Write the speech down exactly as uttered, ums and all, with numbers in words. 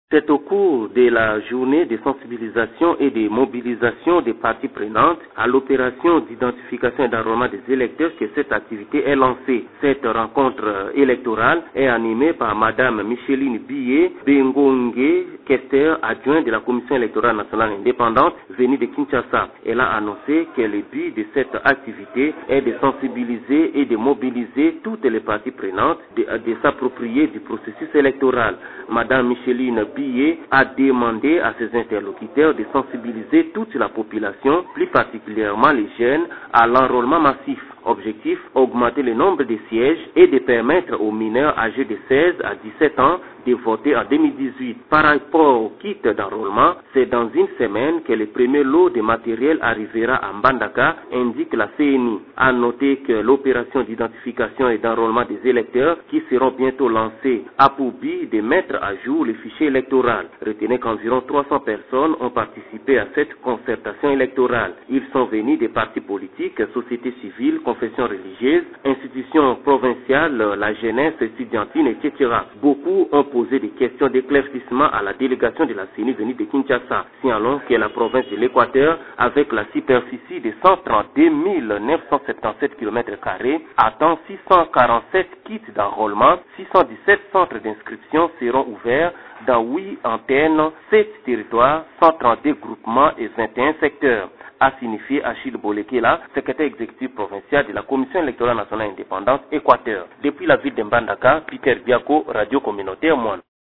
C'est au cours de la journée de sensibilisation et de mobilisation des parties prenantes à l'opération d'identification et d'enrôlement des électeurs que cette activité est lancée. Cette rencontre électorale est animée par Madame Micheline Billet Bengongue, questeur adjoint de la Commission électorale nationale indépendante venue de Kinshasa. Elle a annoncé que le but de cette activité est de sensibiliser et de mobiliser toutes les parties prenantes, de, de s'approprier du processus électoral. Madame Micheline Billet a demandé à ses interlocuteurs de sensibiliser toute la population, plus particulièrement les jeunes, à l'enrôlement massif. Objectif, augmenter le nombre de sièges et de permettre aux mineurs âgés de seize à dix-sept ans de voter en deux mille dix-huit. Par rapport au kit d'enrôlement, c'est dans une semaine que le premier lot de matériel arrivera à Mbandaka, indique la C N I. A noter que l'opération d'identification et d'enrôlement des électeurs qui seront bientôt lancées a pour but de mettre à jour le fichier électoral. Retenez qu'environ trois cents personnes ont participé à cette concertation électorale. Ils sont venus des partis politiques, sociétés civiles, confessions religieuses, institutions provinciales, la jeunesse estudiantine, et cetera. Beaucoup ont posé des questions d'éclaircissement à la délégation de la C N I venue de Kinshasa. Signalons que la province de l'Équateur, avec la superficie de cent trente-deux mille neuf cent soixante-dix-sept kilomètres carrés, attend six cent quarante-sept kits d'enrôlement. six cent dix-sept centres d'inscription seront ouverts dans huit antennes, sept territoires, cent trente-deux groupements et vingt et un secteurs, a signifié Achille Bolekela, secrétaire exécutif provincial de la Commission électorale nationale indépendante Équateur. Depuis la ville de Mbandaka, Peter Biako, Radio Communautaire Moine.